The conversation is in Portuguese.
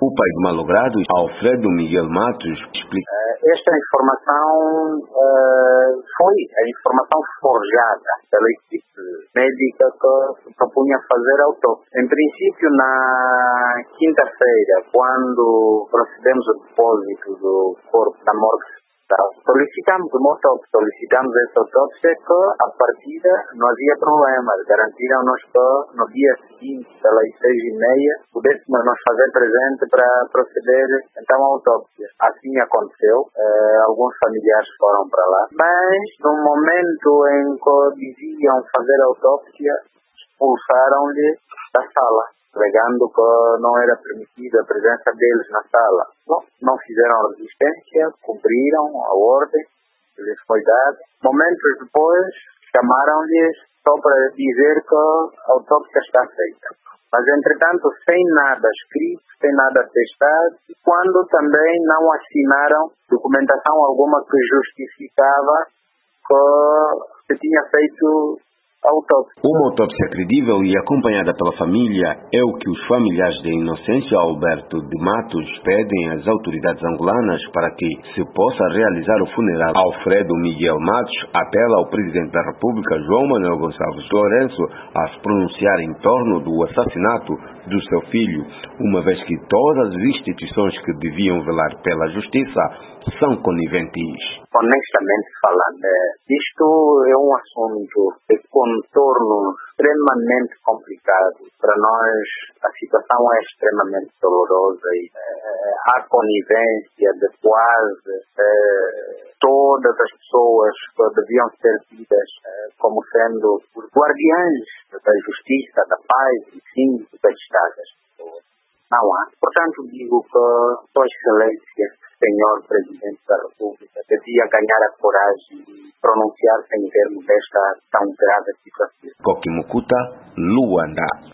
O pai do malogrado, Alfredo Miguel Matos, explica. Esta informação foi a informação forjada pela equipe médica que se propunha fazer a autópsia. Em princípio, na quinta-feira, quando procedemos ao depósito do corpo na morgue, solicitamos essa autópsia que, à partida, não havia problema. Garantiram-nos que no dia seguinte, pelas 6h30, pudéssemos nos fazer presente para proceder então à autópsia. Assim aconteceu. Alguns familiares foram para lá. Mas, no momento em que diziam fazer a autópsia, expulsaram-lhe da sala, alegando que não era permitida a presença deles na sala. Não fizeram resistência, cumpriram a ordem que lhes foi dada. Momentos depois, chamaram-lhes só para dizer que a autópsia está feita. Mas, entretanto, sem nada escrito, sem nada atestado, quando também não assinaram documentação alguma que justificava que se tinha feito autópsia. Uma autópsia credível e acompanhada pela família é o que os familiares de Inocêncio Alberto de Matos pedem às autoridades angolanas para que se possa realizar o funeral. Alfredo Miguel Matos apela ao presidente da República, João Manuel Gonçalves Lourenço, a se pronunciar em torno do assassinato do seu filho, uma vez que todas as instituições que deviam velar pela justiça são coniventes. Honestamente falando, isto é um assunto de contorno extremamente complicado. Para nós, a situação é extremamente dolorosa e há conivência de quase todas as pessoas que deviam ser tidas como sendo os guardiães da justiça, da paz e sim das estadas. Não há. Portanto, digo que Sua Excelência, Senhor Presidente da República, devia ganhar a coragem de pronunciar-se em termos desta tão grave situação. Koki Mukuta, Luanda.